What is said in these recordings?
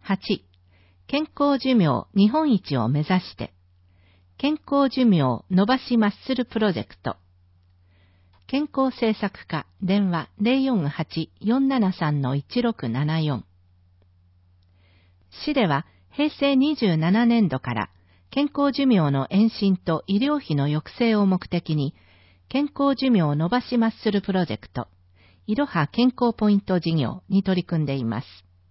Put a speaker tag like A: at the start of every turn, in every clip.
A: 8、健康寿命日本一を目指して、健康寿命伸ばしマッスルプロジェクト。健康政策課電話 048-473-1674。市では平成27年度から健康寿命の延伸と医療費の抑制を目的に、健康寿命伸ばしマッスルプロジェクト、いろは健康ポイント事業に取り組んでいます。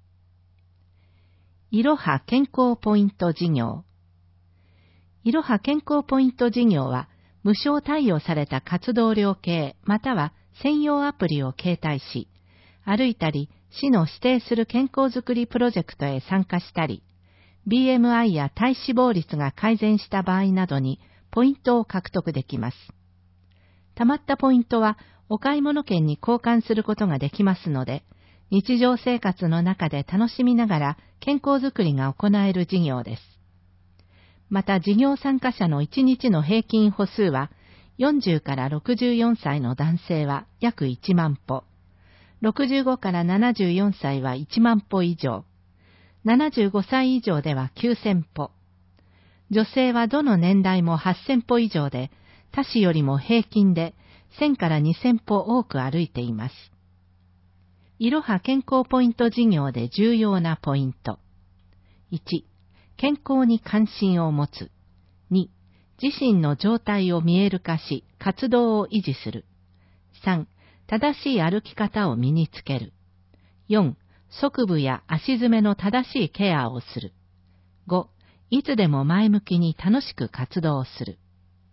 A: いろは健康ポイント事業。いろは健康ポイント事業は、無償貸与された活動量計または専用アプリを携帯し、歩いたり市の指定する健康づくりプロジェクトへ参加したり、BMI や体脂肪率が改善した場合などにポイントを獲得できます。貯まったポイントはお買い物券に交換することができますので、日常生活の中で楽しみながら健康づくりが行える事業です。また事業参加者の1日の平均歩数は、40から64歳の男性は約1万歩、65から74歳は1万歩以上、75歳以上では9000歩、女性はどの年代も8000歩以上で、他市よりも平均で1000から2000歩多く歩いています。いろは健康ポイント事業で重要なポイント。1、健康に関心を持つ。2、自身の状態を見える化し、活動を維持する。3、正しい歩き方を身につける。4、側部や足詰めの正しいケアをする。5、いつでも前向きに楽しく活動する。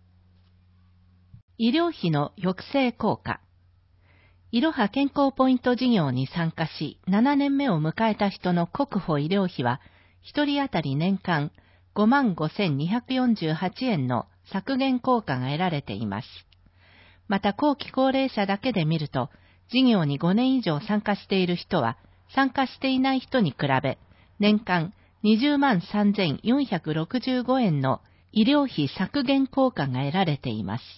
A: 医療費の抑制効果。いろは健康ポイント事業に参加し、7年目を迎えた人の国保医療費は、1人当たり年間 55,248 円の削減効果が得られています。また後期高齢者だけで見ると、事業に5年以上参加している人は、参加していない人に比べ、年間 203,465 円の医療費削減効果が得られています。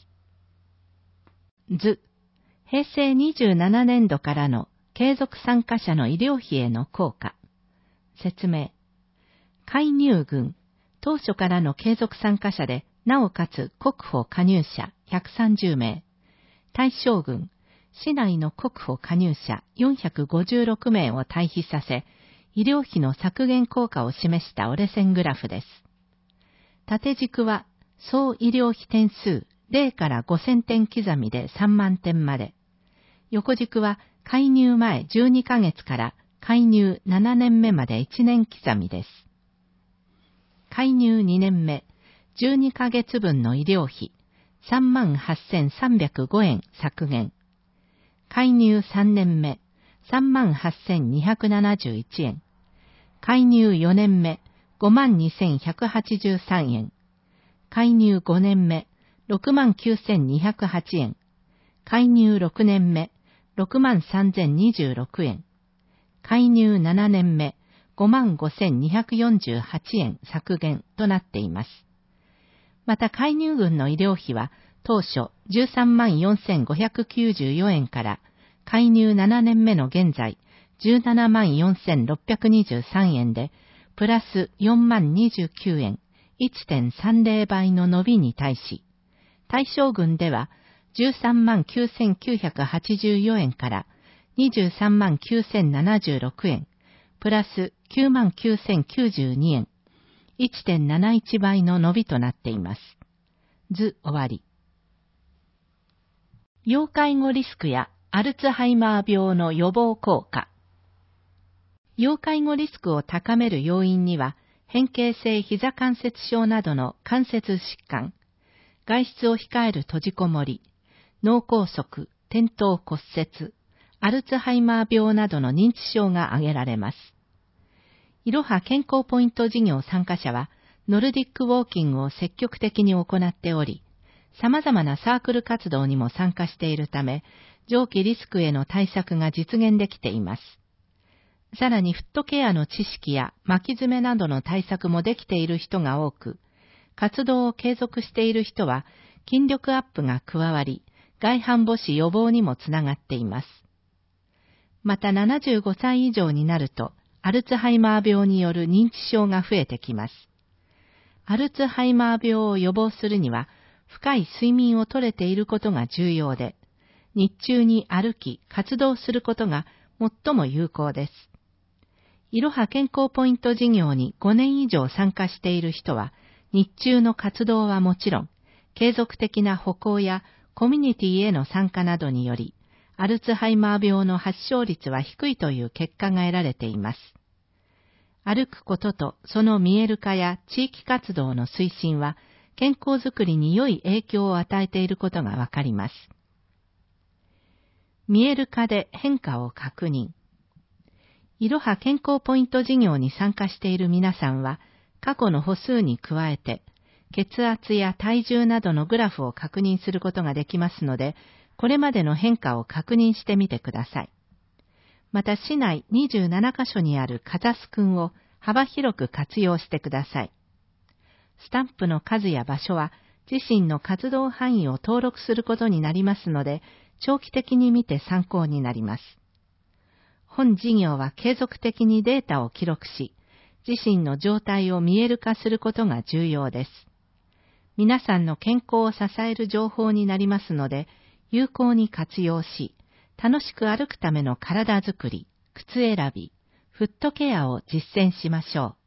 A: 図、平成27年度からの継続参加者の医療費への効果。説明。介入群、当初からの継続参加者で、なおかつ国保加入者130名。対象群、市内の国保加入者456名を対比させ、医療費の削減効果を示した折れ線グラフです。縦軸は、総医療費点数0から5000点刻みで3万点まで。横軸は、介入前12ヶ月から介入7年目まで1年刻みです。介入2年目、12ヶ月分の医療費、38,305 円削減。介入3年目、38,271 円。介入4年目、52,183 円。介入5年目、69,208 円。介入6年目、63,026 円。介入7年目、55,248 円削減となっています。また介入群の医療費は当初 134,594 円から介入7年目の現在 174,623 円でプラス40,029円 1.30 倍の伸びに対し、対象群では139,984 円から239,076 円プラス99,092 円、1.71 倍の伸びとなっています。図終わり。要介護リスクやアルツハイマー病の予防効果。要介護リスクを高める要因には、変形性膝関節症などの関節疾患、外出を控える閉じこもり、脳梗塞、転倒骨折、アルツハイマー病などの認知症が挙げられます。いろは健康ポイント事業参加者は、ノルディックウォーキングを積極的に行っており、様々なサークル活動にも参加しているため、上記リスクへの対策が実現できています。さらにフットケアの知識や巻き爪などの対策もできている人が多く、活動を継続している人は筋力アップが加わり、外反母趾予防にもつながっています。また75歳以上になると、 アルツハイマー病による認知症が増えてきます。アルツハイマー病を予防するには、深い睡眠をとれていることが重要で、日中に歩き、活動することが最も有効です。いろは健康ポイント事業に5年以上参加している人は、日中の活動はもちろん、継続的な歩行やコミュニティへの参加などにより、アルツハイマー病の発症率は低いという結果が得られています。歩くこととその見える化や地域活動の推進は、健康づくりに良い影響を与えていることがわかります。見える化で変化を確認。いろは健康ポイント事業に参加している皆さんは、過去の歩数に加えて、血圧や体重などのグラフを確認することができますので、これまでの変化を確認してみてください。また市内27カ所にあるかざすくんを幅広く活用してください。スタンプの数や場所は自身の活動範囲を登録することになりますので、長期的に見て参考になります。本事業は継続的にデータを記録し、自身の状態を見える化することが重要です。皆さんの健康を支える情報になりますので、有効に活用し、楽しく歩くための体づくり、靴選び、フットケアを実践しましょう。